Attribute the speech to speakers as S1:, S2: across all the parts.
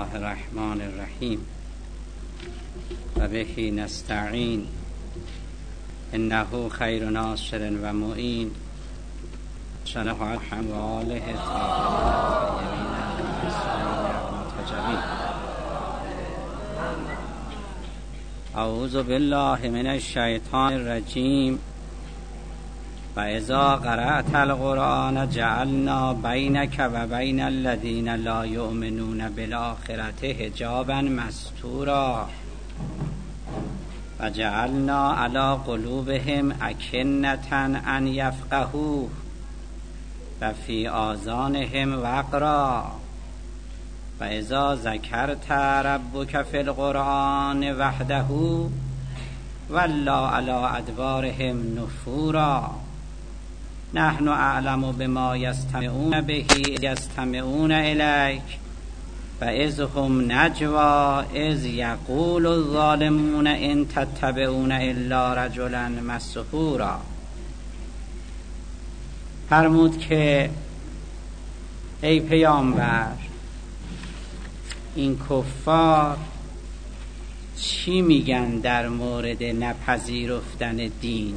S1: الله الرحمن الرحیم و بهی نستعین انه خیر ناصر و معین صلی الله و آله الطاهرین المنتجبین. اعوذ بالله من الشیطان الرجیم. و اذا قرأت القرآن جعلنا بینک و بین الذین لا یؤمنون بالآخرة حجابا مستورا و جعلنا علی قلوبهم اکنة ان یفقهوه و فی آذانهم وقرا و اذا ذکرت ربک فی القرآن وحده ولا علی ادبارهم نفورا. نحن اعلم بما یستمعون به یستمعون الیک و اذ هم نجوا اذ یقول الظالمون ان تتبعون الا رجلا مسحورا. فرمود که ای پیامبر، این کفار چی میگن در مورد نپذیرفتن دین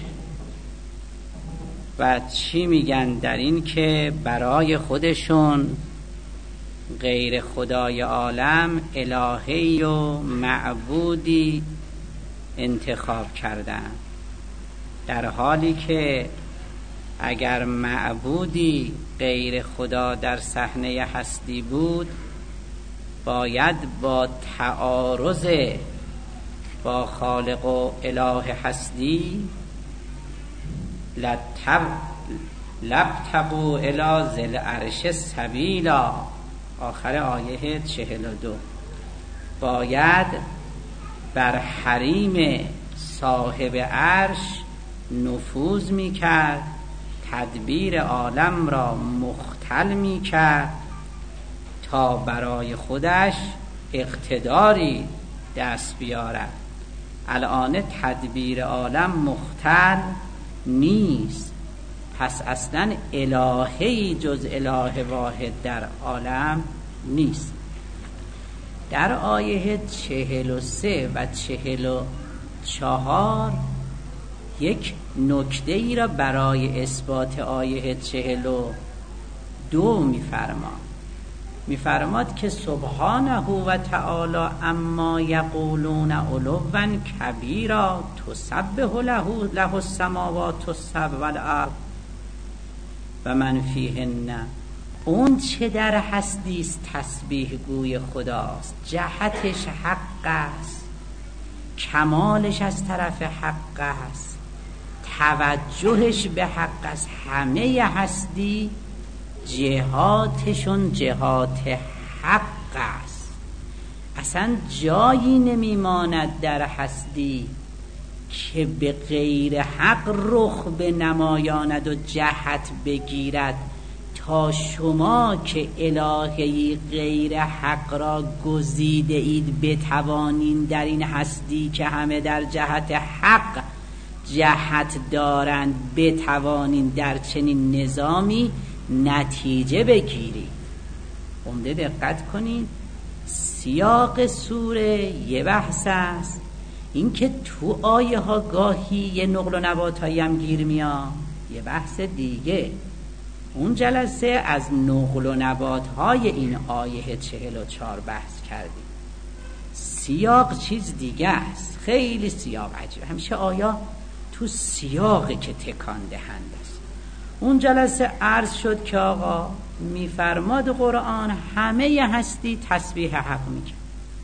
S1: و چی میگن در این که برای خودشون غیر خدای عالم الهی و معبودی انتخاب کردن، در حالی که اگر معبودی غیر خدا در صحنه هستی بود باید با تعارض با خالق و اله هستی لابتغوا الی ذی العرش سبیلا. آخر آیه 42 باید بر حریم صاحب عرش نفوذ می کرد، تدبیر عالم را مختل می کرد تا برای خودش اقتداری دست بیارد. الان تدبیر عالم مختل نیست، پس اصلا الهی جز اله واحد در عالم نیست. در آیه 43 و 44 یک نکته ای را برای اثبات آیه 42 میفرماد که سبحانه و تعالی اما یقولون علوا کبیرا تسبح له السماوات السبع والارض و من فیهن. اون چه در هستی است تسبیح گوی خداست، جهتش حق است، کمالش از طرف حق است، توجهش به حق است. همه هستی جهاتشون جهات حق است، اصلا جایی نمیماند در هستی که به غیر حق رخ بنمایاند و جهت بگیرد تا شما که الهی غیر حق را گزیده اید بتوانین در این هستی که همه در جهت حق جهت دارند بتوانین در چنین نظامی نتیجه بگیرید. عمده دقت کنید، سیاق سوره یه بحث است، این که تو آیه ها گاهی یه نقل و نبات هایی هم گیر میاد، یه بحث دیگه. اون جلسه از نقل و نبات های این آیه 44 بحث کردیم. سیاق چیز دیگه است، خیلی سیاق عجیب. همیشه آیا تو سیاقی که تکان دهنده است. اون جلسه عرض شد که آقا میفرماد قرآن همه هستی تسبیح حق میکرد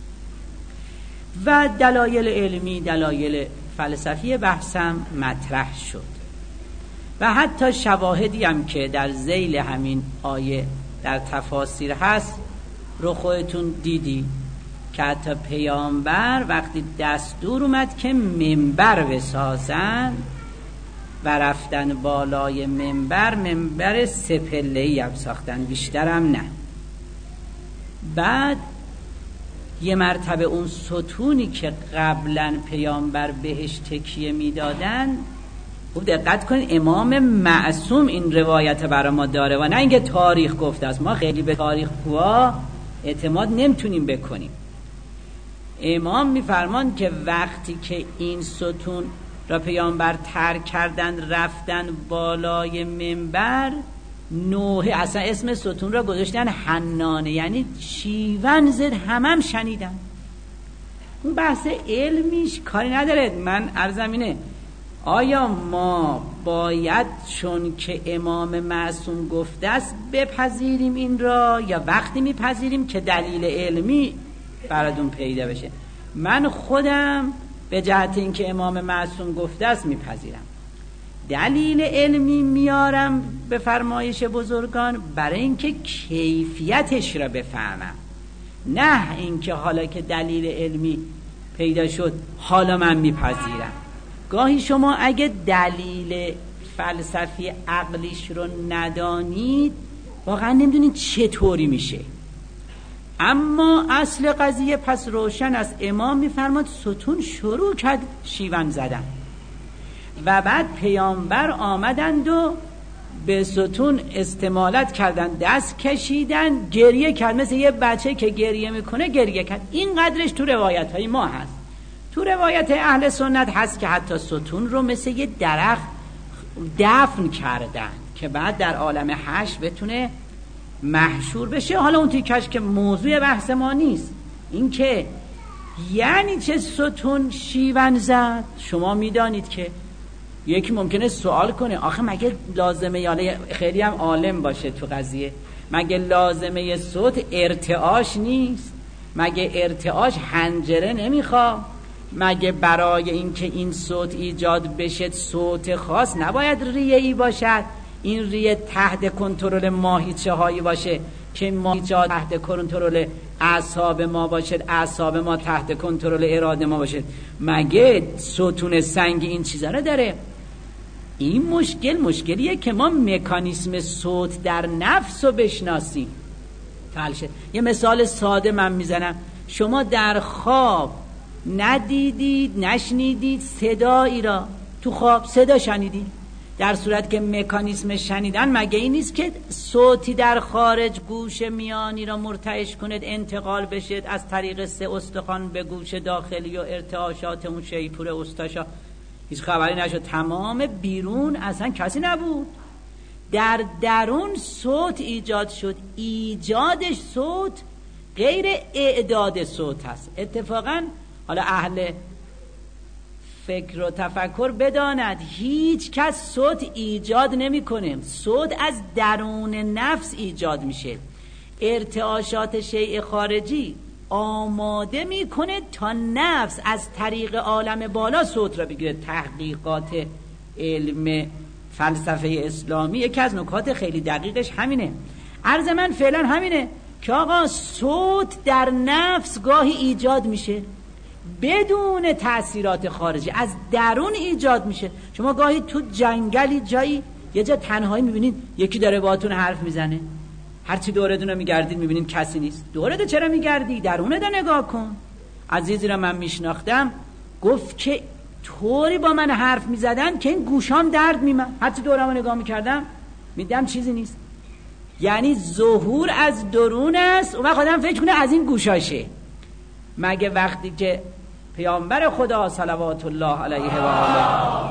S1: و دلایل علمی، دلایل فلسفی بحثم مطرح شد و حتی شواهدی هم که در ذیل همین آیه در تفاسیر هست رو خودتون دیدی که حتی پیامبر وقتی دستور اومد که منبر بسازن و رفتن بالای منبر 3 پله‌ای هم ساختن، بیشتر هم نه. بعد یه مرتبه اون ستونی که قبلا پیامبر بهش تکیه میدادن، خوب دقت کنید، امام معصوم این روایت برای ما داره و نه اینکه تاریخ گفته است. ما خیلی به تاریخ گواه اعتماد نمیتونیم بکنیم. امام میفرمان که وقتی که این ستون را پیامبر ترک کردن رفتن بالای منبر، نوحه، اصلا اسم ستون را گذاشتن حنانه، یعنی شیون زد، همم شنیدن. اون بحث علمیش کاری نداره. من عرضم اینه آیا ما باید چون که امام معصوم گفته است بپذیریم این را، یا وقتی میپذیریم که دلیل علمی براتون پیدا بشه؟ من خودم به جهت اینکه امام معصوم گفته است میپذیرم. دلیل علمی میارم به فرمایش بزرگان برای اینکه کیفیتش را بفهمم، نه اینکه حالا که دلیل علمی پیدا شد حالا من میپذیرم. گاهی شما اگه دلیل فلسفی عقلیش رو ندانید واقعا نمیدونید چطوری میشه. اما اصل قضیه پس روشن است. امام میفرماد ستون شروع کرد شیون زدن و بعد پیامبر آمدند و به ستون استمالت کردن، دست کشیدن، گریه کرد، مثل یه بچه که گریه میکنه گریه کرد. این قدرش تو روایت های ما هست. تو روایت اهل سنت هست که حتی ستون رو مثل یه درخت دفن کردن که بعد در عالم حشر بتونه محشور بشه. حالا اون تیکش که موضوع بحث ما نیست. این که یعنی چه ستون شیون زد؟ شما میدانید که یکی ممکنه سوال کنه آخه مگه لازمه، یاله خیلی هم عالم باشه تو قضیه، مگه لازمه صوت ارتعاش نیست؟ مگه ارتعاش حنجره نمیخواد؟ مگه برای اینکه این صوت ایجاد بشه صوت خاص نباید ریه‌ای باشد؟ این ریه تحت کنترل ماهیچه هایی باشه که ماهیچه ها تحت کنترل اعصاب ما باشد، اعصاب ما تحت کنترل اراده ما باشد. مگه ستون سنگ این چیزا رو داره؟ این مشکلیه که ما مکانیسم صوت در نفس رو بشناسیم. یه مثال ساده من میزنم. شما در خواب ندیدید، نشنیدید صدایی را، تو خواب صدا شنیدید، در صورت که مکانیسم شنیدن مگه این نیست که صوتی در خارج گوش میانی را مرتعش کند، انتقال بشد از طریق 3 استخوان به گوش داخلی و ارتعاشات اون شیپور استاشا هیچ خبری نشد، تمام بیرون اصلا کسی نبود، در درون صوت ایجاد شد. ایجادش صوت غیر اعداد صوت هست. اتفاقا حالا اهل فکر و تفکر بداند هیچ کس صوت ایجاد نمی کنه، صوت از درون نفس ایجاد میشه. ارتعاشات شیء خارجی آماده میکنه تا نفس از طریق عالم بالا صوت را بگیره. تحقیقات علم فلسفه اسلامی یکی از نکات خیلی دقیقش همینه. عرض من فعلا همینه که آقا صوت در نفس گاهی ایجاد میشه بدون تأثیرات خارجی، از درون ایجاد میشه. شما گاهی تو جنگلی جایی یه جا تنهایی میبینید یکی داره باهاتون حرف میزنه، هرچی دوردون رو میگردید میبینید کسی نیست. دورده چرا میگردی؟ درونه ده نگاه کن. عزیزی را من میشناختم گفت که طوری با من حرف میزدن که این گوشام درد میمد، هرچی دورم رو نگاه میکردم میدم چیزی نیست. یعنی ظهور از درون است. اون وقت آدم فکر کنه از این گوشاشه. مگه وقتی که پیامبر خدا صلوات الله علیه و آله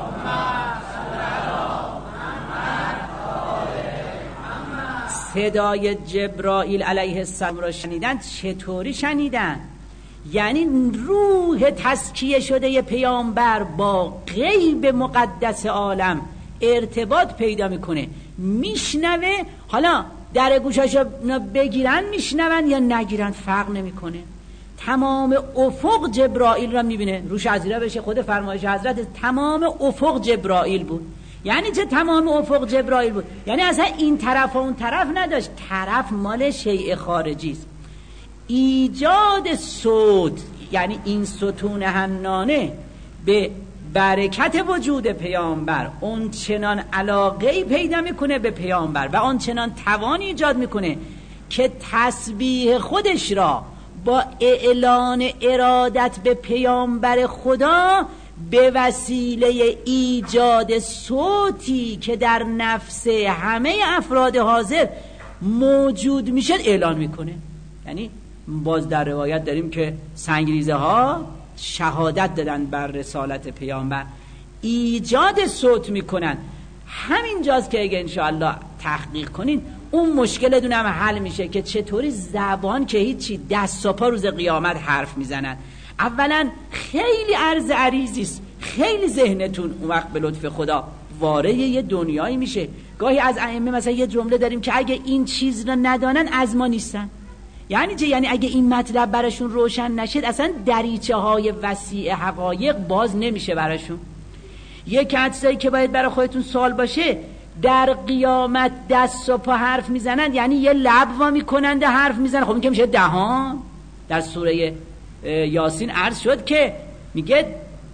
S1: صدای جبرائیل علیه السلام را شنیدن، چطوری شنیدن؟ یعنی روح تزکیه شده پیامبر با غیب مقدس عالم ارتباط پیدا میکنه، میشنوه. حالا در گوشاشو بگیرن میشنون یا نگیرن فرق نمیکنه. تمام افق جبرائیل را میبینه. روش عزیره بشه خود فرمایش حضرت تمام افق جبرائیل بود. یعنی چه تمام افق جبرائیل بود؟ یعنی اصلا این طرف و اون طرف نداشت، طرف مال شیء خارجی است. ایجاد صوت یعنی این ستون حنانه به برکت وجود پیامبر اون چنان علاقه‌ای پیدا میکنه به پیامبر و اون چنان توان ایجاد میکنه که تسبیح خودش را با اعلان ارادت به پیامبر خدا به وسیله ایجاد صوتی که در نفس همه افراد حاضر موجود میشه اعلان میکنه. یعنی باز در روایت داریم که سنگریزه ها شهادت دادن بر رسالت پیامبر، ایجاد صوت میکنن. همینجاست که اگه انشاءالله تحقیق کنین اون مشکلتون هم حل میشه که چطوری زبان که هیچی دست و پا روز قیامت حرف میزنن. اولا خیلی عرض عریضیست، خیلی ذهنتون اون وقت به لطف خدا وارد یه دنیایی میشه. گاهی از ائمه مثلا یه جمله داریم که اگه این چیز رو ندانن از ما نیستن. یعنی چه؟ یعنی اگه این مطلب براشون روشن نشد اصلا دریچه های وسیع حقایق باز نمیشه براشون. یک حدسایی که باید برای خودتون سوال باشه، در قیامت دست و پا حرف میزنن یعنی یه لب وا میکنند حرف میزنن، خب این که میشه دهان. در سوره یاسین عرض شد که میگه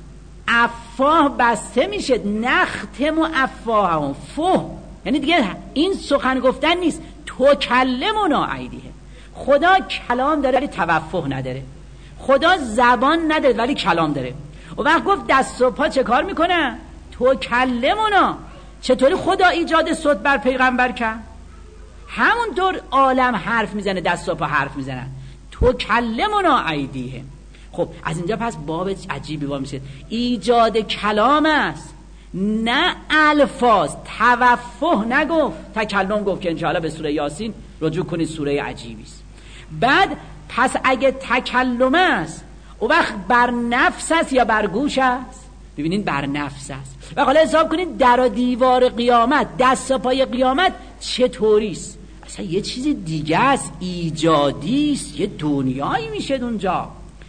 S1: افواه بسته میشه، نختم و افواههم، فوه یعنی دیگه این سخن گفتن نیست. تو کلمنا ایدیه، خدا کلام داره ولی توفه نداره، خدا زبان نداره ولی کلام داره. و وقت گفت دست و پا چه کار میکنه؟ تو کلمنا. چطوری خدا ایجاد صوت بر پیغمبر کرد؟ همونطور عالم حرف میزنه، دست و پا حرف میزنن. تو کلمنا ایدیه. خب از اینجا پس باب عجیبی با میشه، ایجاد کلام است نه الفاظ. توفه نگفت، تکلم گفت که انشاءالله به سوره یاسین رجوع کنید، سوره عجیبی است. بعد پس اگه تکلم است او وقت بر نفس است یا بر گوش است؟ ببینید بر نفس است. و حالا حساب کنید در و دیوار قیامت، دست و پای قیامت چطوری است؟ اصلا یه چیز دیگه است، ایجادی است، یه دنیایی میشه اونجا.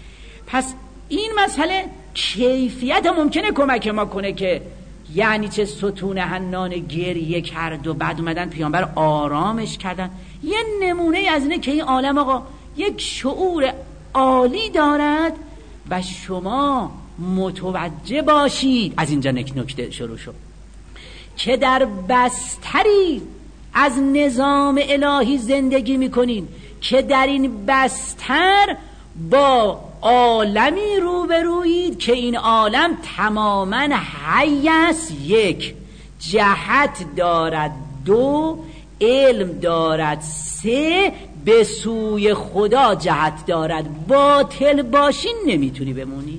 S1: پس این مسئله کیفیت ممکنه کمک ما کنه که یعنی چه ستون حنان گریه کرد و بعد اومدن پیامبر آرامش کردن. یه نمونه از اینه که این عالم آقا یک شعور عالی دارد و شما متوجه باشید. از اینجا نکته شروع شد که در بستری از نظام الهی زندگی میکنین که در این بستر با عالمی روبرویید که این عالم تماما حی است، یک، جهت دارد، دو، علم دارد، سه، به سوی خدا جهت دارد. باطل باشین نمیتونی بمونی.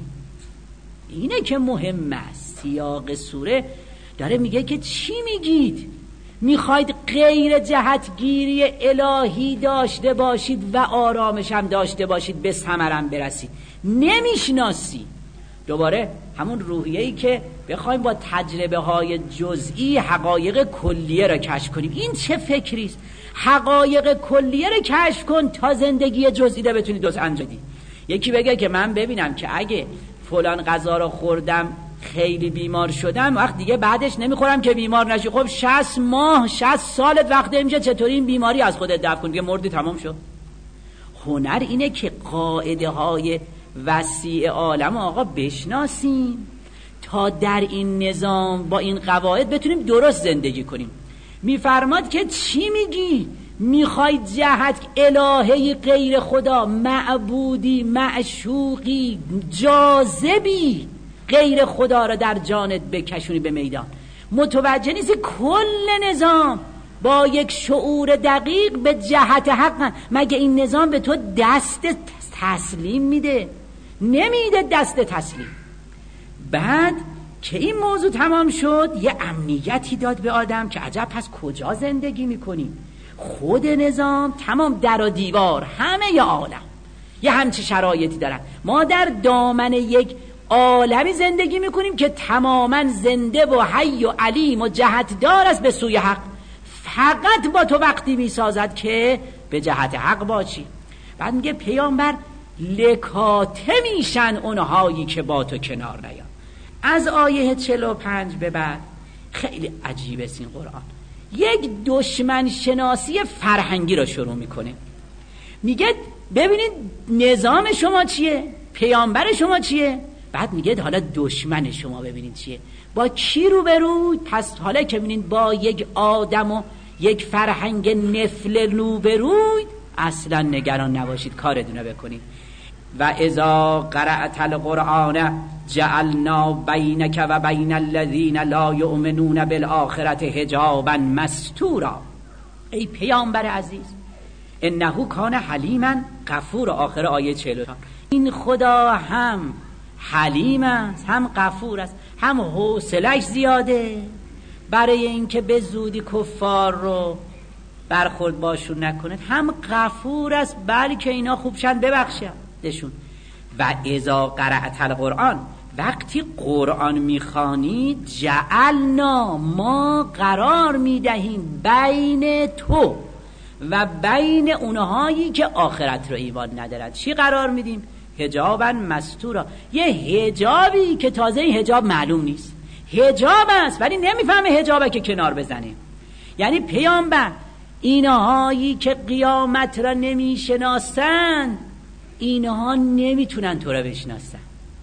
S1: اینه که مهم است. سیاق سوره داره میگه که چی میگید؟ میخواید غیر جهتگیری الهی داشته باشید و آرامش هم داشته باشید، به ثمرم برسید. نمیشناسی. دوباره همون روحیه‌ای که بخوایم با تجربه های جزئی حقایق کلیه را کشف کنیم. این چه فکریست؟ حقایق کلیه را کشف کن تا زندگی جزئی را بتونی درست انجام بدی. یکی بگه که من ببینم که اگه فلان غذا رو خوردم خیلی بیمار شدم، وقت دیگه بعدش نمیخورم که بیمار نشی. خب 60 ماه 60 سالت وقت میشه، چطوری این بیماری از خودت دفع کنی؟ مردی تمام شد. هنر اینه که قاعده های وسیع عالم آقا بشناسیم تا در این نظام با این قواعد بتونیم درست زندگی کنیم. میفرماد که چی میگی؟ میخوای جهت الهی غیر خدا، معبودی، معشوقی، جاذبی غیر خدا را در جانت بکشونی به میدان. متوجه نیستی کل نظام با یک شعور دقیق به جهت حق. مگه این نظام به تو دست تسلیم میده؟ نمیده دست تسلیم. بعد که این موضوع تمام شد یه امنیتی داد به آدم که عجب پس کجا زندگی میکنیم؟ خود نظام تمام در و دیوار همه ی عالم یه همچی شرایطی دارن. ما در دامن یک عالمی زندگی میکنیم که تماما زنده و حی و علیم و جهتدار است به سوی حق. فقط با تو وقتی میسازد که به جهت حق باشی. بعد میگه پیامبر لکاته میشن اونهایی که با تو کنار نیان. از آیه 45 به بعد خیلی عجیبه این قرآن. یک دشمن شناسی فرهنگی رو شروع میکنه. میگه ببینید نظام شما چیه، پیامبر شما چیه. بعد میگه حالا دشمن شما ببینید چیه، با کی روبروید. پس حالا که ببینید با یک آدم و یک فرهنگ نفل روبروید، اصلا نگران نباشید، کارتون رو بکنید. و اذا قرأت القرآن جعلنا بینک و بین الذین لا یؤمنون بالآخرة حجابا مستورا. ای پیامبر عزیز، انه کان حلیما غفور. آخر آیه 44 این خدا هم حلیم است هم غفور است، هم حوصله‌اش زیاده برای اینکه به زودی کفار رو برخورد باشون نکنه، هم غفور است بلکه اینا خوبشن ببخشدشون. و اذا قرأت القرآن، وقتی قرآن میخوانی، جعلنا ما قرار میدهیم بین تو و بین اونهایی که آخرت رو ایمان ندارد. چی قرار میدیم؟ حجابا مستورا، یه حجابی که تازه این حجاب معلوم نیست، حجاب است ولی نمیفهمه حجابه که کنار بزنه. یعنی پیامبر اینهایی که قیامت را نمیشناسن، اینها نمیتونن تو را بشناسن،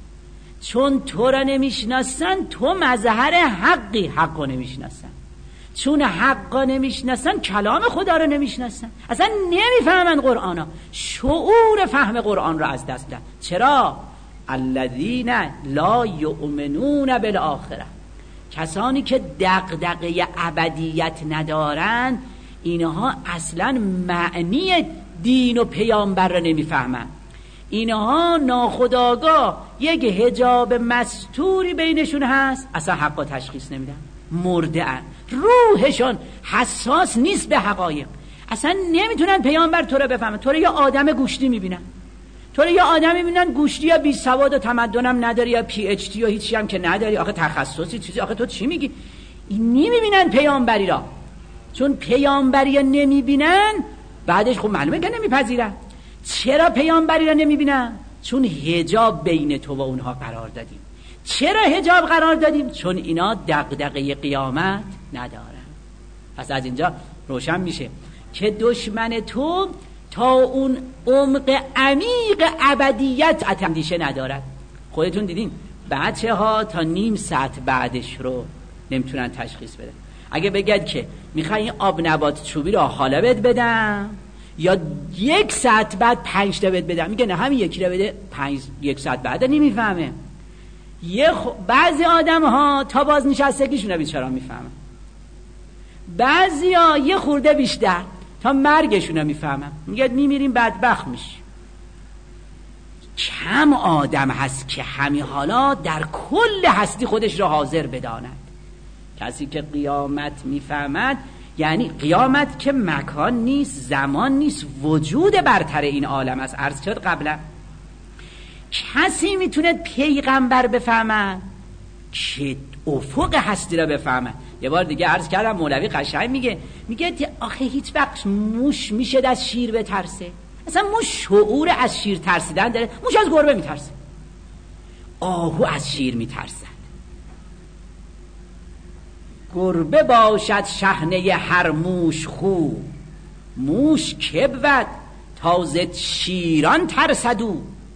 S1: چون تو را نمیشناسن تو مظهر حقی، حق رو نمیشناسن، چون حق رو نمیشناسن کلام خدا رو نمیشناسن، اصلا نمیفهمن قرآن ها، شعور فهم قرآن رو از دست دادن. چرا؟ الذین لا یؤمنون بالآخرة، کسانی که دغدغه ابدیت ندارن، اینها اصلا معنی دین و پیامبر رو نمیفهمن. اینها ناخودآگاه یک حجاب مستوری بینشون هست، اصلا حقا تشخیص نمیدن، مرده ان، روحشون حساس نیست به حقایق، اصلا نمیتونن پیامبر تو رو بفهمن. تو رو یه آدم گوشتی میبینن، تو رو یه آدم میبینن گوشتی یا بی سواد و تمدنم نداری یا پی اچ دی یا هیچی هم که نداری، آخه تخصصی چیزی، آخه تو چی میگی؟ این نمیبینن پیامبری را، چون پیامبری را نمیبینن بعدش خب معلومه که نمیپذیرن. چرا پیامبری را نمیبینن؟ چون حجاب بین تو و اونها قرار دادیم. چرا حجاب قرار دادیم؟ چون اینا دغدغه قیامت ندارن. پس از اینجا روشن میشه که دشمن تو تا اون عمق عمیق ابدیت اندیشه ندارد. خودتون دیدین بچه ها تا نیم ساعت بعدش رو نمیتونن تشخیص بدن. اگه بگید که میخوای این آب نبات چوبی رو حالا بدم یا 1 ساعت بعد 5 تا بدم، میگه نه همین یکی رو بده، 1 ساعت بعد نمیفهمه. بعضی آدم ها تا بازنشستگیشون بیچاره میفهمن، بعضی ها یه خورده بیشتر تا مرگشون رو میفهمن. میگه میمیریم بدبخت میشی. کم آدم هست که همین حالا در کل هستی خودش رو حاضر بداند. کسی که قیامت میفهمد، یعنی قیامت که مکان نیست، زمان نیست، وجود برتر این عالم است. عرض شد قبلا کسی میتونه پیغمبر بفهمد که افق هستی را بفهمد. یه بار دیگه عرض کردم مولوی قشنگ میگه آخه هیچ وقت موش میشه از شیر بترسه؟ اصلا موش شعور از شیر ترسیدن داره؟ موش از گربه میترسه، آهو از شیر میترسد. گربه باشد شحنه هر موش خو، موش که بود تازه شیران ترسدو.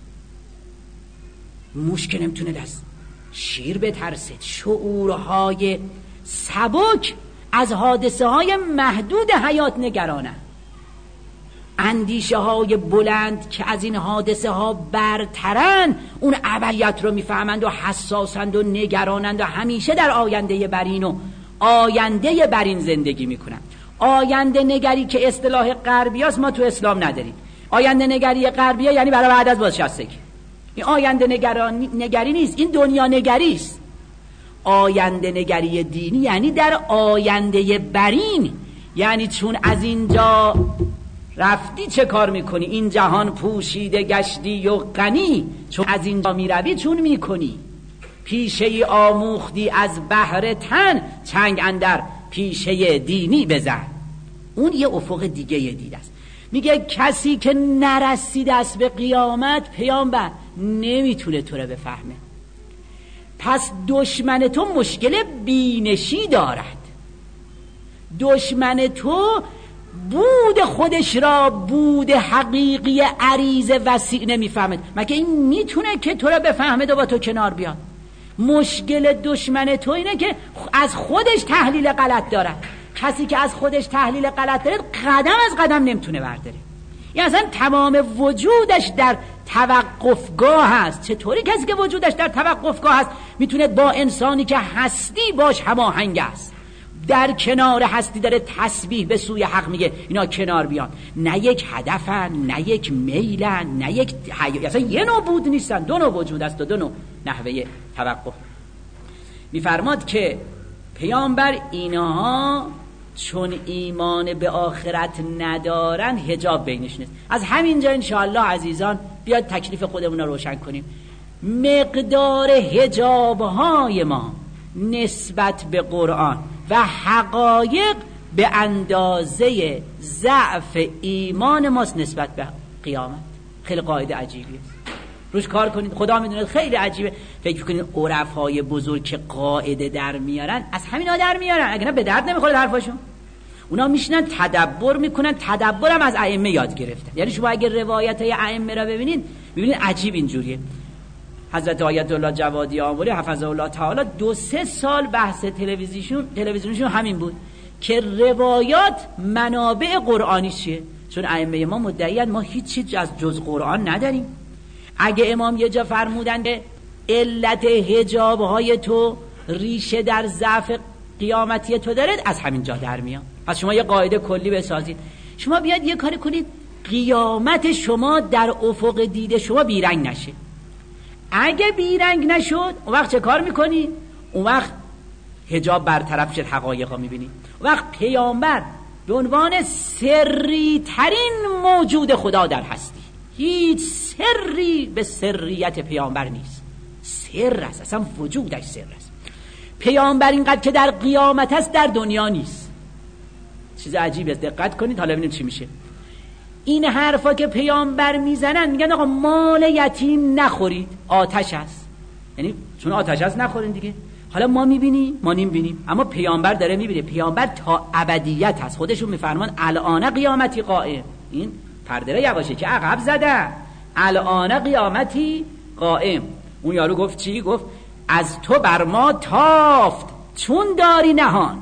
S1: موش که نمیتونه از شیر بترسه. شعورهای سبک از حادثه های محدود حیات نگرانه، اندیشه های بلند که از این حادثه ها برترن اون ابدیت رو میفهمند و حساسند و نگرانند و همیشه در آینده برین و آینده برین زندگی میکنن. آینده نگری که اصطلاح غربی است ما تو اسلام نداریم. آینده نگری غربی یعنی برای بعد از بازنشستگی. این آینده نگری نیست، این دنیا نگری است. آینده نگری دینی یعنی در آینده برین، یعنی چون از اینجا رفتی چه کار میکنی؟ این جهان پوشیده گشتی و غنی، چون از اینجا میروی چون میکنی؟ پیشه ای آموختی از بحر تن، چنگ اندر پیشه دینی بزن. اون یه افق دیگه دیده است. میگه کسی که نرسیده است به قیامت، پیامبر نمیتونه تو رو بفهمه. پس دشمن تو مشکل بینشی دارد. دشمن تو بود خودش را بود حقیقی عریض وسیع نمیفهمد. مگه این میتونه که تو رو بفهمه و با تو کنار بیاد؟ مشکل دشمن تو اینه که از خودش تحلیل غلط دارد. کسی که از خودش تحلیل غلط داره قدم از قدم نمیتونه برداره. یعنی اصلا تمام وجودش در توقفگاه هست. چطوری کسی که وجودش در توقفگاه هست میتونه با انسانی که هستی باش هماهنگ است؟ در کنار هستی داره تسبیح به سوی حق میگه اینا کنار بیان. نه یک هدفن، نه یک میلن، نه یک اصلا یه نوع بود نیستن، دو نوع وجود است و دو نوع نحوه توقع. میفرماد که پیامبر اینها چون ایمان به آخرت ندارن حجاب بینش نیست. از همینجا انشاءالله عزیزان بیاد تکلیف خودمون رو روشن کنیم. مقدار حجاب‌های ما نسبت به قرآن و حقایق به اندازه ضعف ایمان ماست نسبت به قیامت. خیلی قاعده عجیبیه، روش کار کنید. خدا میدونه خیلی عجیبه. فکر کنید عرفای بزرگ که قاعده در میارن از همینا در میارن، اگه نه به درد نمیخوره حرفاشون. اونا میشنن تدبر میکنن، تدبرم از ائمه یاد گرفتن. یعنی شما اگه روایت های ائمه را ببینید عجیب اینجوریه. حضرت آیت الله جوادی آموری حفظه الله تعالی 2-3 سال بحث تلویزیونشون همین بود که روایات منابع قرآنی چیه. چون ائمه ما مدعیان ما هیچ چیز از جز قرآن نداریم. اگه امام یه جا فرمودن که علت حجاب‌های تو ریشه در ضعف قیامتی تو داره، از همین جا در میاد. پس شما یه قاعده کلی بسازید. شما بیاد یه کاری کنید قیامت شما در افق دید شما بیرنگ نشه. اگه بیرنگ نشد اون وقت چه کار میکنی؟ اون وقت حجاب برطرف شد، حقایقا میبینی. اون وقت پیامبر به عنوان سری ترین موجود خدا در هستی، هیچ سری به سریت پیامبر نیست. سر است، اصلا وجودش سر است. پیامبر اینقدر که در قیامت است در دنیا نیست. چیز عجیبی است، دقت کنید حالا ببینید چی میشه. این حرفا که پیامبر میزنن میگن آقا مال یتیم نخورید، آتش است. یعنی چون آتش است نخورین دیگه. حالا ما میبینیم، ما نمیبینیم، اما پیامبر داره میبینه. پیامبر تا ابدیت هست. خودشون میفرمان الان قیامتی قائم. این پرده یواشه که عقب زده. الان قیامتی قائم. اون یارو گفت چی؟ گفت از تو بر ما تافت چون داری نهان.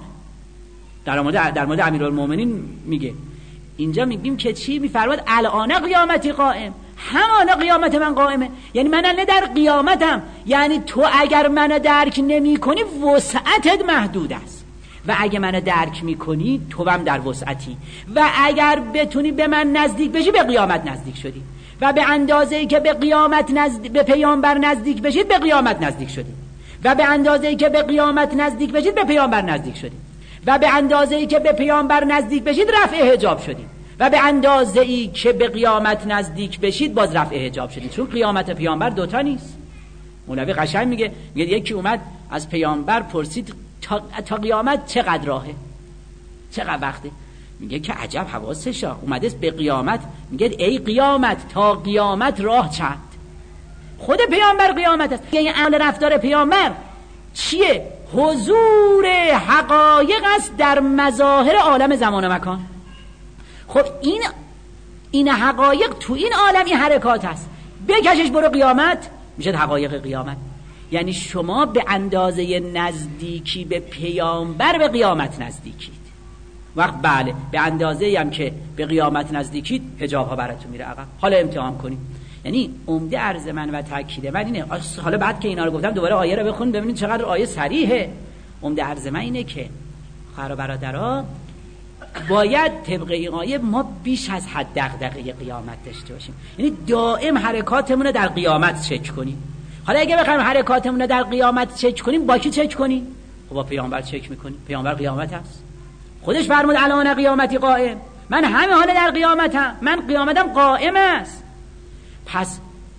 S1: در مورد امیرالمومنین میگه. اینجا میگیم که چی؟ میفرماد الان قیامتی قائم. همان قیامت من قائمه. یعنی من الان در قیامتم. یعنی تو اگر منو درک نمی کنی وسعتت محدود است، و اگر منو درک میکنی تو هم در وسعتی، و اگر بتونی به من نزدیک بشی به قیامت نزدیک شدی، و به اندازه‌ای که به قیامت به پیامبر نزدیک بشید به قیامت نزدیک شدید، و به اندازه‌ای که به قیامت نزدیک بشید به پیامبر نزدیک شدید، و به اندازه‌ای که به پیامبر نزدیک بشید رفع حجاب شدید، و به اندازه‌ای که به قیامت نزدیک بشید باز رفع حجاب شدید. چون قیامت پیامبر دوتا نیست. مولوی قشنگ میگه یکی اومد از پیامبر پرسید تا قیامت چقدر راهه، چقدر وقته؟ میگه که عجب حواسشه، اومده به قیامت میگه ای قیامت تا قیامت راه چند. خود پیامبر قیامت است. این عمل رفتار پیامبر چیه؟ حضور حقایق است در مظاهر عالم زمان و مکان. خب این حقایق تو این عالم این حرکات است، بکشش برو قیامت میشه حقایق قیامت. یعنی شما به اندازه نزدیکی به پیامبر به قیامت نزدیکید. وقت بله به اندازه‌ای هم که به قیامت نزدیکید حجاب ها براتون میره عقب. حالا امتحان کنید. یعنی عمده عرض من و تاکید من اینه. حالا بعد که اینا رو گفتم دوباره آیه رو بخونید ببینید چقدر آیه صریحه. عمده عرض من اینه که خواهر و برادرها باید طبق این آیه ما بیش از حد دغدغه قیامت داشته باشیم. یعنی دائم حرکاتمون رو در قیامت چک کنیم. حالا اگه بخوایم حرکاتمون رو در قیامت چک کنیم با کی چک کنیم؟ خب با پیامبر چک میکنیم. پیامبر قیامت هست. خودش فرمود الان قیامتی قائم. من همه حال در قیامتم، من قیامتم قائم است. پس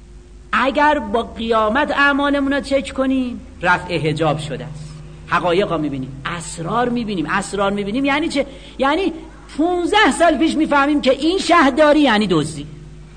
S1: اگر با قیامت اعمالمون رو چک کنیم رفع حجاب شده است. حقایق ها میبینیم، اسرار میبینیم. اسرار میبینیم یعنی چه؟ یعنی 15 سال پیش میفهمیم که این شهرداری یعنی دزدی.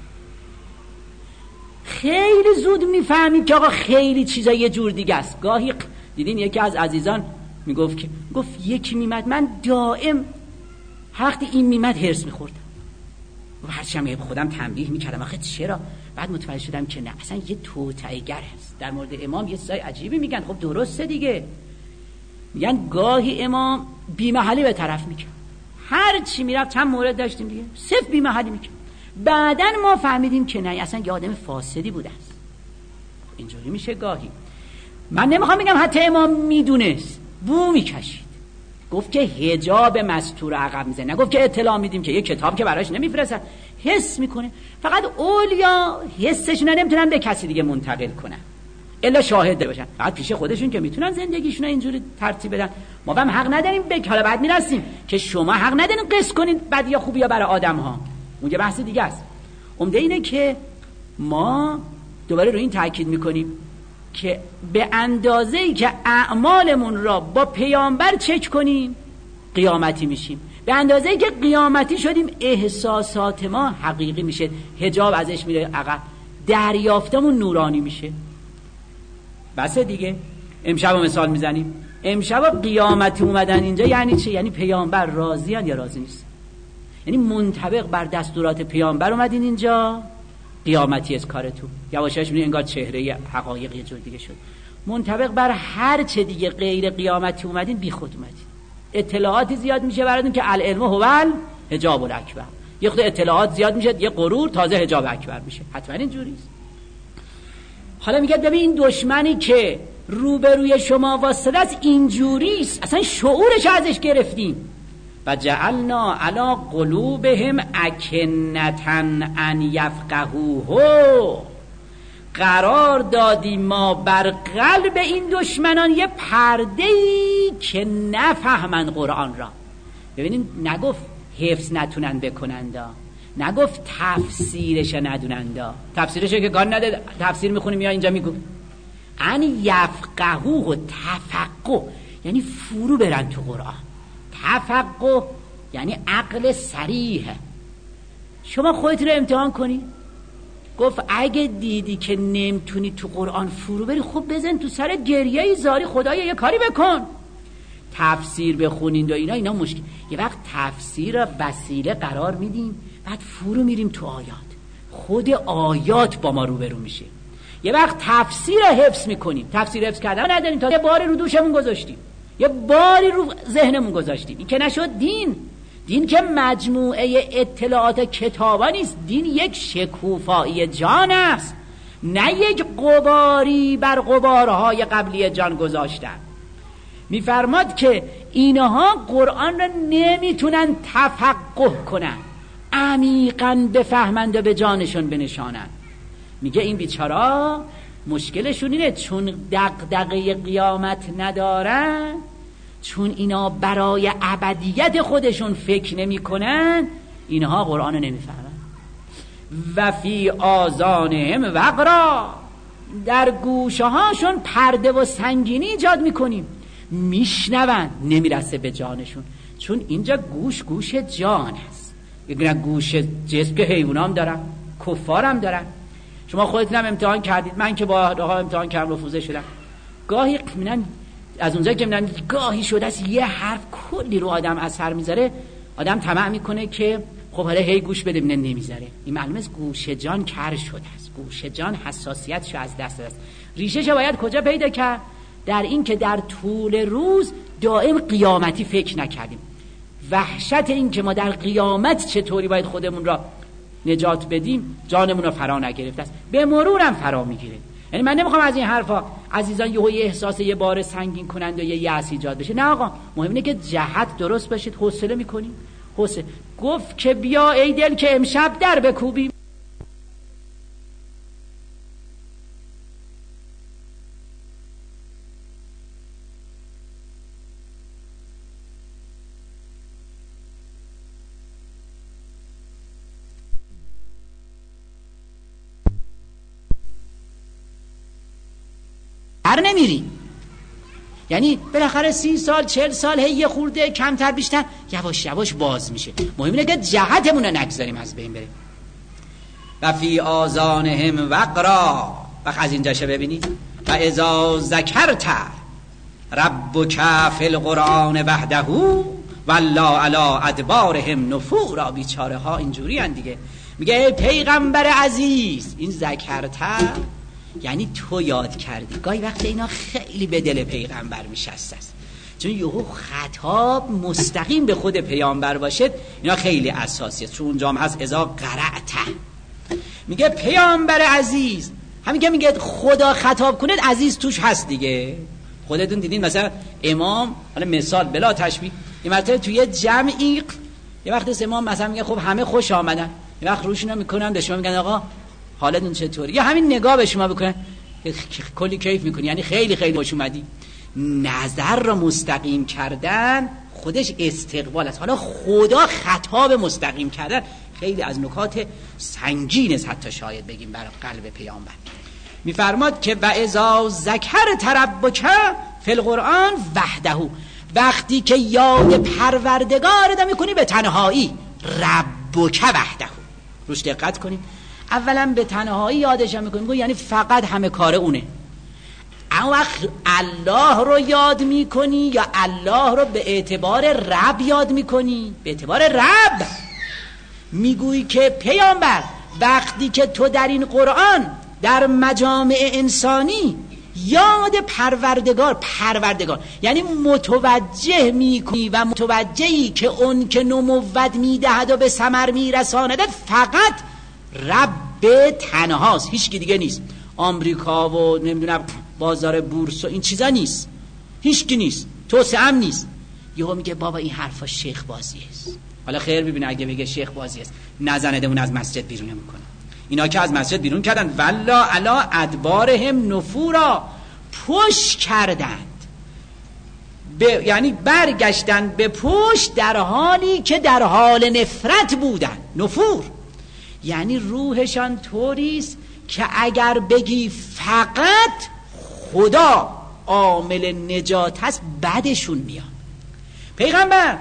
S1: خیلی زود میفهمیم که آقا خیلی چیزا یه جور دیگه است. گاهی دیدین یکی از عزیزان میگفت که یکی میمد من دائم وقتی این میمد هرس میخوردم و هرچی هم خودم تنبیه میکردم آخه چرا؟ بعد متوجه شدم که نه اصلا یه توطئه‌گر هست. در مورد امام یه چیزای عجیبی میگن. خب درسته دیگه. میگن گاهی امام بی‌محلی به طرف میکرد، هر چی میرفت چند مورد داشتیم دیگه صرف بی‌محلی میکرد. بعدن ما فهمیدیم که نه اصلا یه آدم فاسدی بوده است. اینجوری میشه گاهی. من نمیخوام بگم حتی امام میدونست، بو میکشید. گفت که حجاب مستور عقب میزنه، نگفت که اطلاع میدیم که یه کتاب که براش نمیفرستن، حس میکنه. فقط اولیا حسشون نمیتونن به کسی دیگه منتقل کنن الا شاهد باشن، فقط پیش خودشون که میتونن زندگیشون اینجوری ترتیب بدن. ما هم حق نداریم حالا بعد میرسیم که شما حق ندارین قص کنید بد یا خوبی برای آدم ها، اون یه بحث دیگه است. عمده اینه که ما دوباره رو این تاکید میکنیم که به اندازه‌ای که اعمالمون را با پیامبر چک کنیم قیامتی میشیم، به اندازه‌ای که قیامتی شدیم احساسات ما حقیقی میشه، حجاب ازش میره عقب، دریافتمون نورانی میشه. بس دیگه. امشب مثال میزنیم، امشب قیامتی اومدن اینجا یعنی چه؟ یعنی پیامبر راضیان یا راضی نیست، یعنی منطبق بر دستورات پیامبر اومدین اینجا، قیامتی از کارتون یواشاش میبینی انگار چهره حقایق یه جور دیگه شد. منطبق بر هر چه دیگه غیر قیامتی اومدین بی خود اومدین، اطلاعاتی زیاد میشه براتون که العلم هو الحجاب الاکبر، یه خود اطلاعات زیاد میشه، یه غرور تازه حجاب اکبر میشه، حتما اینجوریست. حالا میگه ببین این دشمنی که روبروی شما واسطه است اینجوریست، اصلا شعورش ازش گرفتیم. و جعلنا علی قلوبهم اکنتا ان یفقهوه، قرار دادیم ما بر قلب این دشمنان یه پرده‌ای که نفهمن قرآن را. ببینید نگفت حفظ نتونن بکنندا، نگفت تفسیرش ندونندا، تفسیرش که گان نده تفسیر میخونیم یا اینجا میگو ان یفقهوه، تفقه یعنی فرو برن تو قرآن، تفقه یعنی عقل صریح. شما خودت رو امتحان کنی، گفت اگه دیدی که نمیتونی تو قرآن فرو بری، خب بزن تو سر گریه زاری خدایا یه کاری بکن. تفسیر بخونین و اینا مشکل. یه وقت تفسیر را وسیله قرار میدیم، بعد فرو میریم تو آیات، خود آیات با ما روبرو میشه. یه وقت تفسیر را حفظ میکنیم، تفسیر حفظ کردن نداریم، تا یه باری رو دوشمون گذاشتیم، یه باری رو ذهنمون گذاشتیم. این که نشد دین که مجموعه اطلاعات کتابا نیست، دین یک شکوفایی جان است، نه یک غباری بر غبارهای قبلی جان گذاشتن. میفرماد که اینها قرآن را نمیتونن تفقه کنن، عمیقاً بفهمند و به جانشون بنشانن. میگه این بیچارا مشکلشون اینه، چون دغدغه قیامت ندارن، چون اینا برای ابدیت خودشون فکر نمی کنن، اینها قرآن رو نمیفهمن. و فی آذانهم وقرا، در گوشه هاشون پرده و سنگینی ایجاد میکنیم، میشنون نمیرسه به جانشون، چون اینجا گوش جان هست. یه گوش جسم که حیوانام دارن، کفارم دارن. شما خودتونم امتحان کردید، من که با آقا امتحان کردم رفوزه شدم، گاهی میبینن از اونجا که میبینن گاهی شده است یه حرف کلی رو آدم اثر میذاره، آدم طمع میکنه که خب حالا هی گوش بده، نمیذاره. این معلومه است گوش جان کر شده است، گوش جان حساسیتش از دست است. ریشه‌ش باید کجا پیدا کرد؟ در این که در طول روز دائم قیامتی فکر نکردیم. وحشت این که ما در قیامت چطوری باید خودمون را نجات بدیم جانمون رو فرا نگرفته است، به مرورم فرا میگیره. یعنی من نمیخوام از این حرفا عزیزان یه احساس یه بار سنگین کنند و یه یأس ایجاد بشه، نه آقا، مهم اینه که جهت درست باشید، حوصله میکنیم. حوصله گفت که بیا ای دل که امشب در بکوبیم. نمیریم، یعنی بالاخره 30 سال 40 سال هی یه خورده کمتر بیشتر یواش یواش باز میشه. مهم اینه که جهتمون رو نگذاریم از بین بره. و فی آذانهم وقرا، وقت از اینجاشه ببینید و اذا ذکرت ربک فی القرآن وحده والله علی ادبارهم نفورا. بیچاره ها اینجوری ان دیگه. میگه ای پیغمبر عزیز، این ذکرت یعنی تو یاد کردی. گاهی وقت اینا خیلی به دل پیغمبر میشسته است، چون یهو خطاب مستقیم به خود پیامبر باشه اینا خیلی اساسیه، چون اونجا هم هست اذا قرأت. میگه پیامبر عزیز، همین که میگه خدا خطاب کنه عزیز توش هست دیگه، خودتون دیدین مثلا امام، حالا مثال بلا تشبیه، این مرتبه توی جمعی یه وقت امام مثلا میگه خب همه خوش آمدن، یه وقت روشون رو میکنن به شما میگن آقا حالتون چطوری، یا همین نگاه به شما بکنن کلی کیف میکنی، یعنی خیلی خیلی خوش اومدی. نظر را مستقیم کردن خودش استقبال است. حالا خدا خطاب مستقیم کردن خیلی از نکات سنگین است، حتی شاید بگیم برای قلب پیامبر. میفرماد که و اذا ذکر تربک فی القرآن وحده، وقتی که یاد پروردگار رو میکنی به تنهایی، ربک وحده، روش دقت کنیم. اولا به تنهایی یادش میکنی، یعنی فقط همه کار اونه. اما وقت الله رو یاد میکنی یا الله رو به اعتبار رب یاد میکنی؟ به اعتبار رب. میگویی که پیامبر وقتی که تو در این قرآن در مجامع انسانی یاد پروردگار یعنی متوجه میکنی و متوجهی که اون که نموت میدهد و به ثمر میرساند فقط رب تنهاست، هیچ کی دیگه نیست. آمریکا و نمیدونم بازار بورس و این چیزا نیست، هیچ کی نیست، توسعه هم نیست. یهو میگه بابا این حرفا شیخ بازی است. حالا خیر ببینه اگه بگه شیخ بازی است نزنده اون از مسجد بیرون نمیکنه. اینا که از مسجد بیرون کردن والله علی ادبارهم نفورا، پشت کردند، یعنی برگشتن به پشت در حالی که در حال نفرت بودن. نفور یعنی روحشان طوریست که اگر بگی فقط خدا عامل نجات هست بدشون میاد. پیغمبر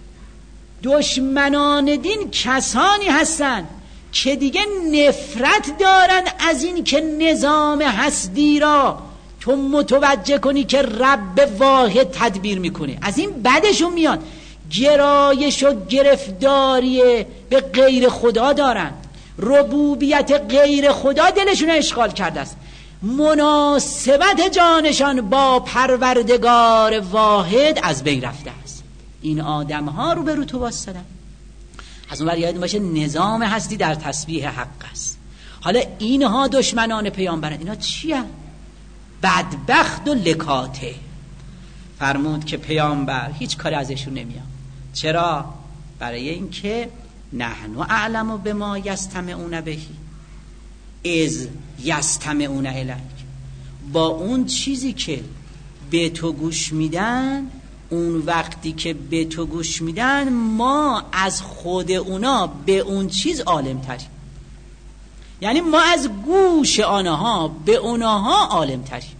S1: دشمنان دین کسانی هستن که دیگه نفرت دارن از این که نظام هستی را تو متوجه کنی که رب واحد تدبیر میکنه، از این بدشون میاد. گرایش و گرفتاری به غیر خدا دارن، ربوبیت غیر خدا دلشون اشغال کرده است، مناسبت جانشان با پروردگار واحد از بین رفته است. این آدم ها رو به رو تو واسطن. از اون ور یادتون باشه نظام هستی در تسبیح حق است. حالا اینها دشمنان پیامبرند، اینا چی هست؟ بدبخت و لکاته. فرمود که پیامبر هیچ کاری ازشون نمیاد. چرا؟ برای اینکه نحن اعلم بما یستمعون به اذ یستمعون الیک، با اون چیزی که به تو گوش میدن، اون وقتی که به تو گوش میدن ما از خود اونا به اون چیز عالم تریم. یعنی ما از گوش آنها به اونها عالم تریم.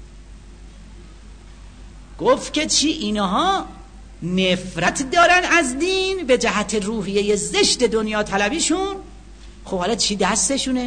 S1: گفت که چی؟ اینها نفرت دارن از دین به جهت روحیه زشت دنیا طلبیشون. خب حالا چی دستشونه؟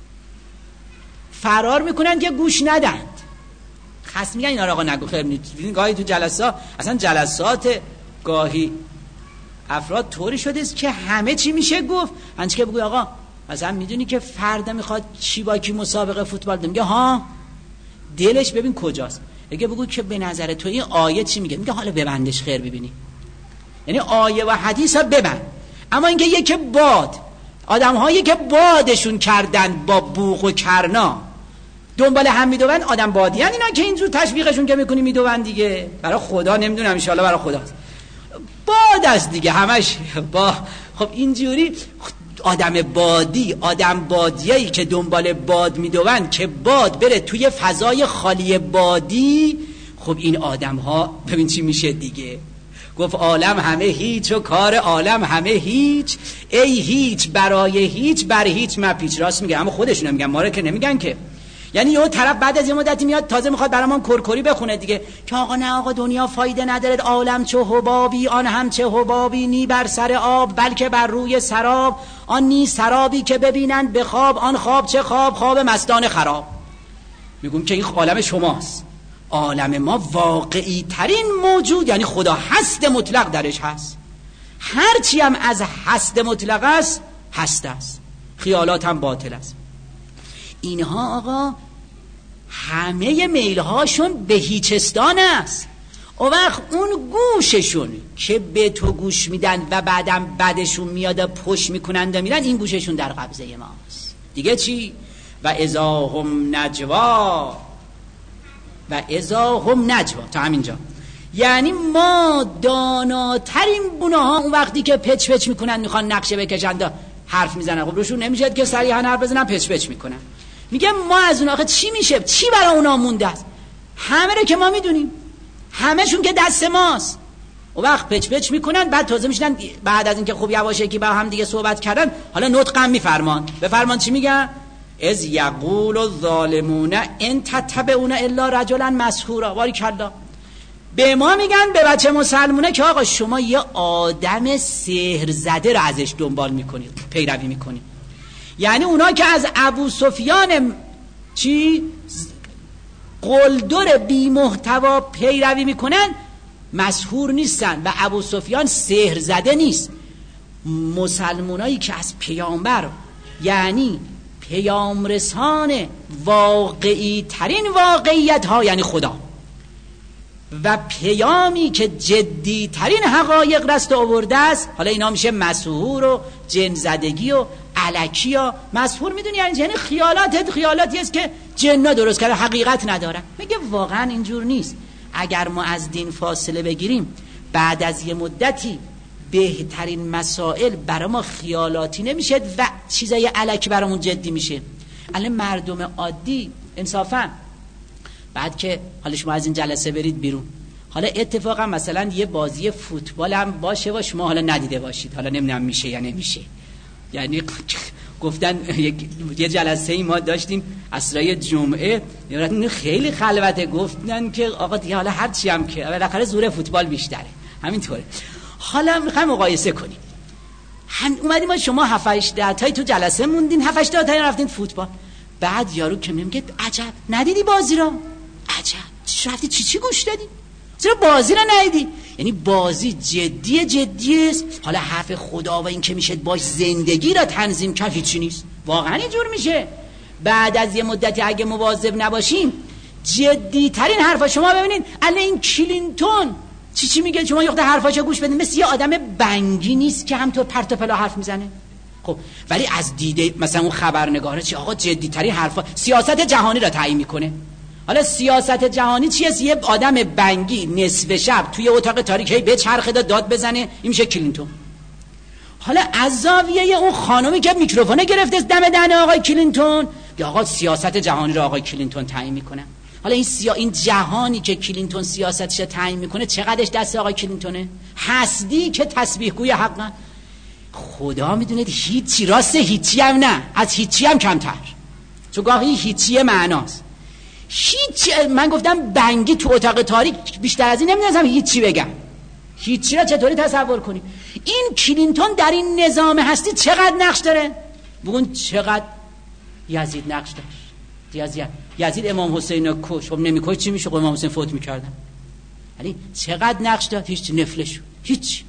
S1: فرار میکنن که گوش ندند. خاص میگن اینا رو آقا نگو خیر نیست. گاهی تو جلسات، اصلا جلسات گاهی افراد طوری شده است که همه چی میشه گفت. هنچه که بگوی آقا مثلا میدونی که فردا میخواد چی با کی مسابقه فوتبال ده، میگه ها دلش ببین کجاست. اگه بگو که به نظر تو این آیه چی میگه، میگه حالا ببندش خیر ببینی. یعنی آیه و حدیث ها ببند. اما اینکه یک باد، آدم هایی که بادشون کردن با بوق و کرنا دنبال هم میدوند، آدم بادی هن اینا که اینجور تشویقشون که میکنی میدوند دیگه. برای خدا نمیدونم ان شاءالله برای خداست، باد است دیگه همش با. خب اینجوری آدم بادی، آدم بادیایی که دنبال باد میدوند که باد بره توی فضای خالی بادی، خب این آدم ها ببین چی میشه دیگه. گفت عالم همه هیچ و کار عالم همه هیچ، ای هیچ برای هیچ بر هیچ مپیچ. راست میگه، اما خودشون میگن، ما رو که نمیگن که. یعنی یه طرف بعد از یه مدتی میاد تازه میخواد برامون کرکری بخونه دیگه که آقا نه آقا دنیا فایده نداره، عالم چه حبابی آن هم چه حبابی، نی بر سر آب بلکه بر روی سراب، آن نی سرابی که ببینند به خواب، آن خواب چه خواب، خواب مستان خراب. میگم که این عالم شماست، عالم ما واقعی ترین موجود، یعنی خدا هست مطلق درش هست. هرچی هم از هست مطلق است هست است، خیالات هم باطل است. اینها آقا همه میلهاشون به هیچستان است. و وقت اون گوششون که به تو گوش میدن و بعدم بعدشون میاد پشت میکنند و میرن، این گوششون در قبضه ماست دیگه. چی؟ و اذا هم نجوا، و اذا هم نجوا. تا همینجا یعنی ما داناترین بونه ها اون وقتی که پچ پچ میکنن میخوان نقشه بکشن و حرف میزنن، خب روشون نمیشه که صریحا حرف بزنن، پچ پچ میکنن. میگه ما از اون آخه چی میشه؟ چی برای اونا مونده است؟ همه رو که ما میدونیم، همه‌شون که دست ماست. اون وقت پچ پچ میکنن، بعد تازه میشنن بعد از اینکه خوب یواشکی با هم دیگه صحبت کردن، حالا نطقم میفرمان. بفرمان چی میگن؟ از یقول الظالمون ان تتبعون الا رجلا مسحورا. باریکلا. به ما میگن، به بچه مسلمونه، که آقا شما یه آدم سحر زده رو ازش دنبال میکنید، پیروی میکنید. یعنی اونا که از ابو سفیان قلدر بی محتوا پیروی میکنن مسحور نیستن و ابو سفیان سحر زده نیست. مسلمونایی که از پیامبر، یعنی پیامرسان واقعی ترین واقعیت ها، یعنی خدا، و پیامی که جدی ترین حقایق رست و آورده است، حالا اینا میشه مسحور و جن زدگی و الکی و مسحور. میدونی یعنی خیالاتی است که جن‌ها درست کرده، حقیقت ندارن. میگه واقعا اینجور نیست. اگر ما از دین فاصله بگیریم، بعد از یه مدتی بهترین مسائل برای ما خیالاتی نمیشه و چیزای الکی برامون جدی میشه. الان مردم عادی انصافا بعد که حالا شما از این جلسه برید بیرون، حالا اتفاقا مثلا یه بازی فوتبال هم باشه و شما حالا ندیده باشید، حالا نمیدونم میشه یا نمیشه. یعنی گفتن یه جلسه ای ما داشتیم عصرای جمعه، خیلی خلوته، گفتن که آقا دیگه حالا هر چی هم که بالاخره زور فوتبال بیشتره، همینطوره. حالا میخوایم مقایسه کنیم. اومدیم ما شما 7-8 تایی تو جلسه موندین، 7-8 تایی رفتین فوتبال. بعد یارو که میگه عجب ندیدی بازی رو؟ عجب رفتی چی گوش دادی؟ چرا بازی رو ندیدی؟ یعنی بازی جدیه است. حالا حرف خدا و این که میشه باش زندگی را تنظیم کرد هیچی نیست. واقعا اینجور میشه. بعد از یه مدتی اگه مواظب نباشیم، جدی ترین حرفا شما ببینید الان این کلینتون چی میگه، شما یه حرفاشو گوش بدین، مثل یه آدم بنگی نیست که همطور پرت و پلا حرف میزنه. خب ولی از دیده مثلا اون خبرنگاره چی؟ آقا جدی ترین حرفا، سیاست جهانی را تعیین میکنه. حالا سیاست جهانی چیه؟ یه آدم بنگی نصف شب توی اتاق تاریکی به چرخه داد بزنه، این میشه کلینتون. حالا از زاویه اون خانومی که میکروفون گرفته دم دهن آقای کلینتون، یا آقا سیاست جهانی را آقای کلینتون تعیین میکنه. حالا این جهانی که کلینتون سیاستش تعیین میکنه چقدرش دست آقای کلینتونه؟ حسدی که تسبیح گوی حقا. خدا میدونه هیچی راست، هیچی هم نه، از هیچی هم کمتر، چون گاهی هیچی معناست. هیچی، من گفتم بنگی تو اتاق تاریک، بیشتر از این نمیدونم هیچی بگم. هیچی را چطوری تصور کنیم؟ این کلینتون در این نظام هستی چقدر نقش داره؟ بگون چقدر یزید نقش داشت. یزید امام حسین رو کش، خب نمیکش چی میشه؟ امام حسین فوت میکردن. یعنی چقدر نقش داشت؟ هیچ نفلش، هیچ.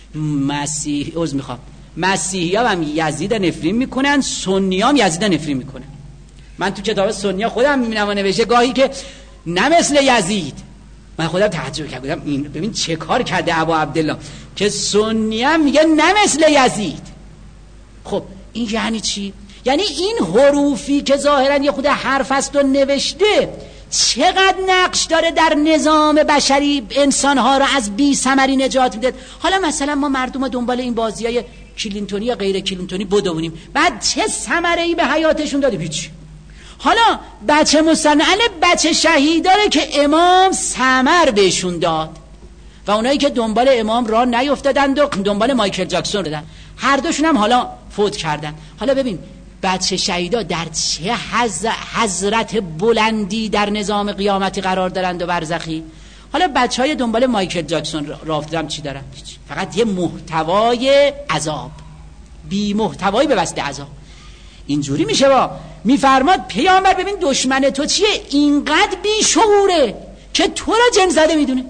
S1: مسیحی ها هم یزید نفرین میکنن، سنی هم یزید نفرین میکنن. من تو کتاب سنی ها خودم میبینم و نوشته گاهی که نه مثل یزید. من خودم تعجب کردم، این ببین چه کار کرده ابا عبدالله که سنی هم میگه نه مثل یزید. خب این یعنی چی؟ یعنی این حروفی که ظاهرا یه خود حرف است و نوشته چقدر نقش داره در نظام بشری، انسانها رو از بی ثمری نجات میده. حالا مثلا ما مردم دنبال این بازیای کلینتونی یا غیر کلینتونی بدونیم، بعد چه ثمره‌ای به حیاتشون داده؟ هیچ. حالا بچه مسلمان، بچه شهیداره که امام ثمر بهشون داد و اونایی که دنبال امام راه نیفتادند و دنبال مایکل جکسون دادن، هر دوشون هم حالا فوت کردن. حالا ببین بچه شهیدا در چه حضرت بلندی در نظام قیامتی قرار دارند و برزخی. حالا بچهای دنبال مایکل جکسون راه افتادن چی دارن؟ فقط یه محتوای عذاب، بی محتوایی به واسطه عذاب. اینجوری میشه. با میفرماد پیامبر ببین دشمن تو چیه؟ اینقدر بی شعوره که تو را جن زده میدونه.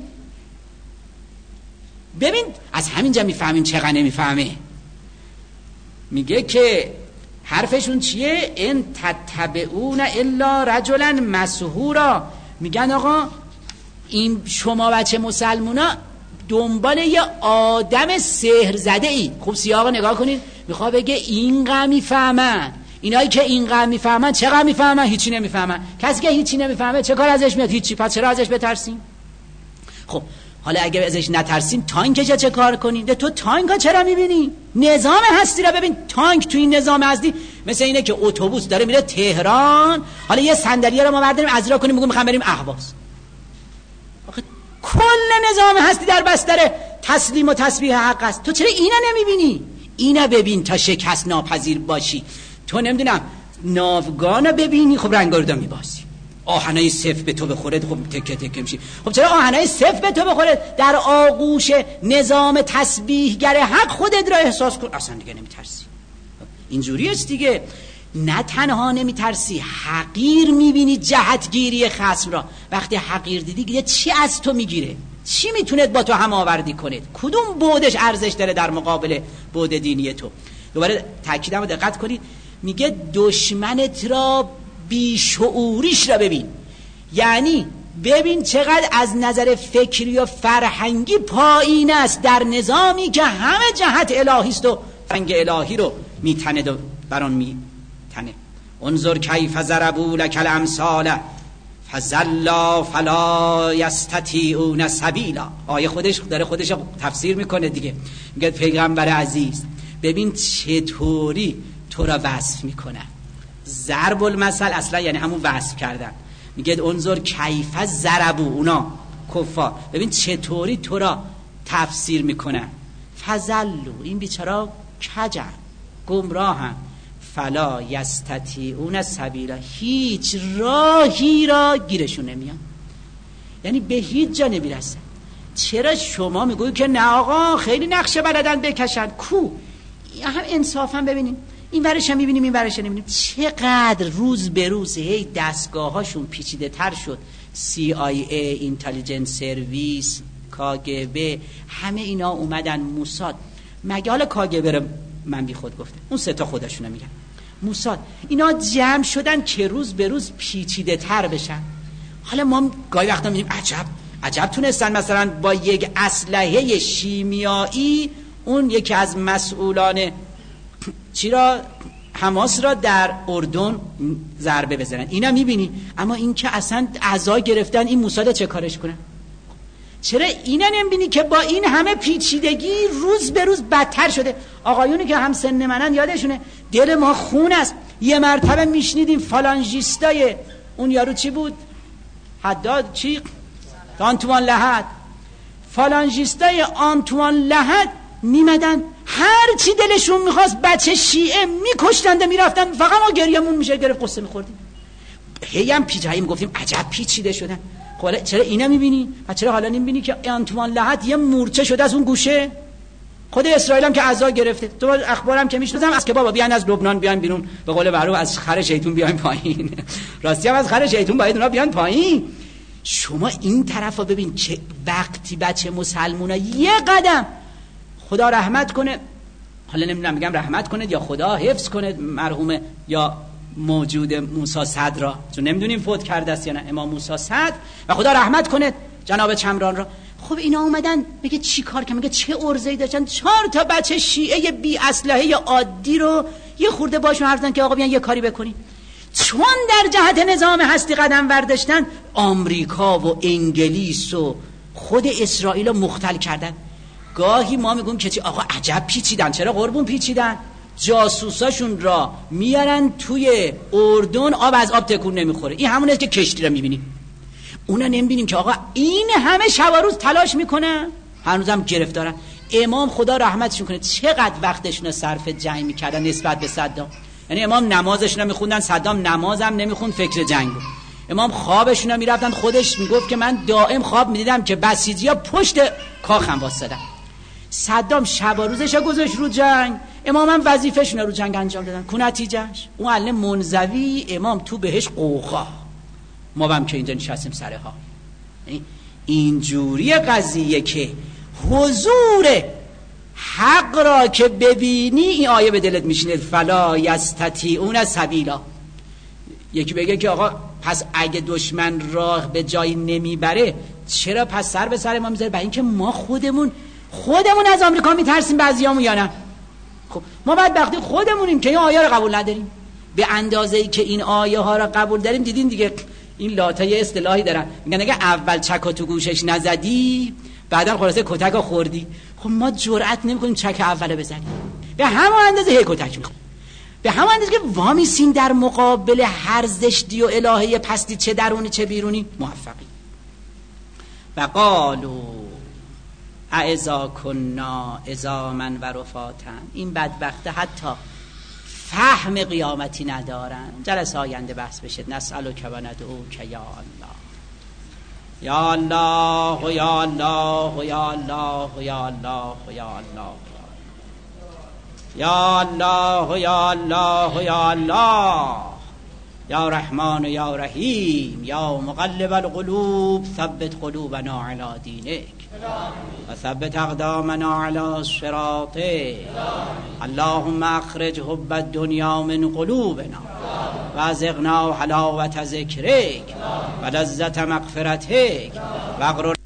S1: ببین از همینجا میفهمیم چقدر نمیفهمه. میگه که حرفشون چیه؟ ان تتبعون الا رجلا مسحورا. میگن آقا این شما بچه مسلمونا دنبال یه آدم سحر زده ای. خوب سیاق نگاه کنید، میخواد بگه این قمی فهمن اینایی که اینقدر میفهمن چقدر میفهمن؟ هیچی نمیفهمن. کسی که هیچی نمیفهمه چه کار ازش میاد؟ هیچی. پس چرا ازش بترسیم؟ خب حالا اگه ازش نترسیم تانکش چه کار کنیم؟ تو تانکا چرا میبینی؟ نظام هستی را ببین. تانک تو این نظام هستی مثل اینه که اتوبوس داره میره تهران، حالا یه صندلیه رو ما برداریم از راه کنیم بگیم میخوام بریم اهواز. آخه کل نظام هستی در بستر تسلیم و تسبیح حق است. تو چرا اینا نمیبینی؟ اینا ببین تا شکست ناپذیر باشی. تو نمیدونم ناوگانو ببینی خب رنگاردو میبازی، آهنای صف به تو بخوره خب تکه تکه میشی. خب چرا آهنای صف به تو بخوره؟ در آغوش نظام تسبیحگر حق خودت را احساس کن، اصلا دیگه نمیترسی. اینجوری است دیگه. نه تنها نمیترسی، حقیر میبینی جهتگیری خصم را. وقتی حقیر دیدی دیگه چی از تو میگیره؟ چی میتونه با تو هم آوردی کنه؟ کدوم بودش ارزش داره در مقابل بود دینی تو؟ دوباره تاکیدم دقت کنید، میگه دشمنت را بیشعوریش را ببین. یعنی ببین چقدر از نظر فکری و فرهنگی پایین است در نظامی که همه جهت الهی است و فرهنگ الهی رو میتند و بران میتنه. انظر کیف ضربوا لک الامثال فضلوا فلا یستطیعون سبیلا. آیه خودش داره خودش تفسیر میکنه دیگه. میگه پیغمبر عزیز ببین چطوری تو را وصف میکنن. ضرب المثل اصلا یعنی همون وصف کردن. میگه انظر کیف ضربوا، اونا کفار ببین چطوری تو را تفسیر میکنن. فضلوا، این بیچارا کجن، گمراهن. فلا یستطیعون سبیلا، هیچ راهی را گیرشون نمیاد، یعنی به هیچ جا نمیرسن. چرا شما میگویی که نه آقا خیلی نقشه بلدن بکشن؟ کو هم انصافا ببینیم این ورش هم میبینیم این ورش هم میبینیم. چقدر روز به روز هی دستگاه هاشون پیچیده تر شد. CIA، اینتلیجنس سرویس، KGB، همه اینا اومدن. موساد، مگه حالا KGB رو من بی خود گفتم، اون سه تا خودشونه میگن. موساد، اینا جمع شدن که روز به روز پیچیده تر بشن. حالا ما گاهی وقتا میگیم عجب تونستن مثلا با یک اسلحه شیمیایی اون یکی از مسئولان حماس را در اردن ضربه بزنن. اینا میبینی، اما این که اصلا اعضا گرفتن این موساد چه کارش کنن؟ چرا اینا نمیبینی که با این همه پیچیدگی روز به روز بدتر شده؟ آقایونی که هم سن منن یادشونه دل ما خون است. یه مرتبه میشنیدیم فالانژیستای اون یارو چی بود؟ حداد چی؟ آنتوان لحد. فالانژیستای آنتوان لحد میمدن هر چی دلشون میخواست بچه شیعه میکشتند میرفتن، فقط ما گریمون میشه گرفت، قصه میخوردیم. هی هم پیچیده میگفتیم عجب پیچیده شدن. خب چرا اینا میبینی؟ و چرا حالا نمیبینی که آنتوان لحد یه مورچه شده از اون گوشه؟ خود اسرائیل هم که عزا گرفته. تو اخبارم که میشناسم از که بابا بیان از لبنان بیان بیرون، به قول معروف از خر شیطون بیان پایین. راستی هم از خر شیطون باید اونا بیان پایین. شما این طرفا ببین که وقتی بچه مسلمونا یه قدم، خدا رحمت کنه، حالا نمیدونم میگم رحمت کنه یا خدا حفظ کنه مرحوم یا موجود موسی صدر را، چون نمیدونیم فوت کرده است یا نه، امام موسی صدر، و خدا رحمت کنه جناب چمران را. خب اینا اومدن میگه چی کار کنن؟ میگه چه ارزه‌ای داشتن 4 تا بچه شیعه بی اسلحه عادی رو یه خورده باشون حرف زدن که آقا بیان یه کاری بکنیم. چون در جهت نظام هستی قدم برداشتن، آمریکا و انگلیس و خود اسرائیل رو مختل کردن. گاهی ما میگیم که آقا عجب پیچیدن. چرا قربون پیچیدن؟ جاسوساشون را میارن توی اردن، آب از آب تکون نمیخوره. این همونه که کشتی رو میبینیم. اونا نمیبینیم که آقا این همه شب و روز تلاش میکنن، هنوزم گرفتارن. امام خدا رحمتشون کنه چقدر وقتشون رو صرف جنگ میکردن نسبت به صدام. یعنی امام نمازشون رو میخوندن، صدام نمازم نمیخوند، فکر جنگ بود. امام خوابشون رو میرفتن، خودش میگفت که من دائم خواب میدیدم که بسیجی‌ها پشت کاخم واسدن. صدام شب و روزش گذاشت رو جنگ، امام هم وظیفه‌شون رو جنگ انجام دادن. کو نتیجهش؟ اون علم منزوی امام تو بهش قوقا، ما هم که اینجا نشستیم سرها. اینجوری قضیه که حضور حق را که ببینی این آیه به دلت میشینه، فلا یستطیعون سبیلا. یکی بگه که آقا پس اگه دشمن راه به جایی نمیبره چرا پس سر به سر ما میذاره؟ برای اینکه ما خودمون از آمریکا میترسیم بعضیامون یا نه؟ خب ما بدبختی خودمونیم که این آیه رو قبول نداریم. به اندازه‌ای که این آیه ها را قبول داریم. دیدین دیگه این لاتا یه اصطلاحی دارن میگن اگه اول چک تو گوشش نزدی بعدا خلاصه کتک خوردی. خب ما جرئت نمی‌کنیم چک اول بزنیم، به همون اندازه هی کتک می‌خوریم، به همون اندازه که وامیسیم در مقابل هر زشتی و الهه پستی چه درونی چه بیرونی موفقی. و قالوا اذا کنا عظاما و رفاتا. این بدبخته حتی فهم قیامتی ندارن. جلسه آینده بحث بشه. نسألک و ندعوک یا الله، یا الله یا الله یا الله یا الله یا الله یا الله یا الله یا الله یا رحمان یا رحیم یا مقلب القلوب ثبت قلوبنا علی دینک و ثبت اقدامنا علی صراطک. اللهم اخرج حب الدنیا من قلوبنا و ازغنا حلاوت ذکرک و لذت مغفرتک و اغفر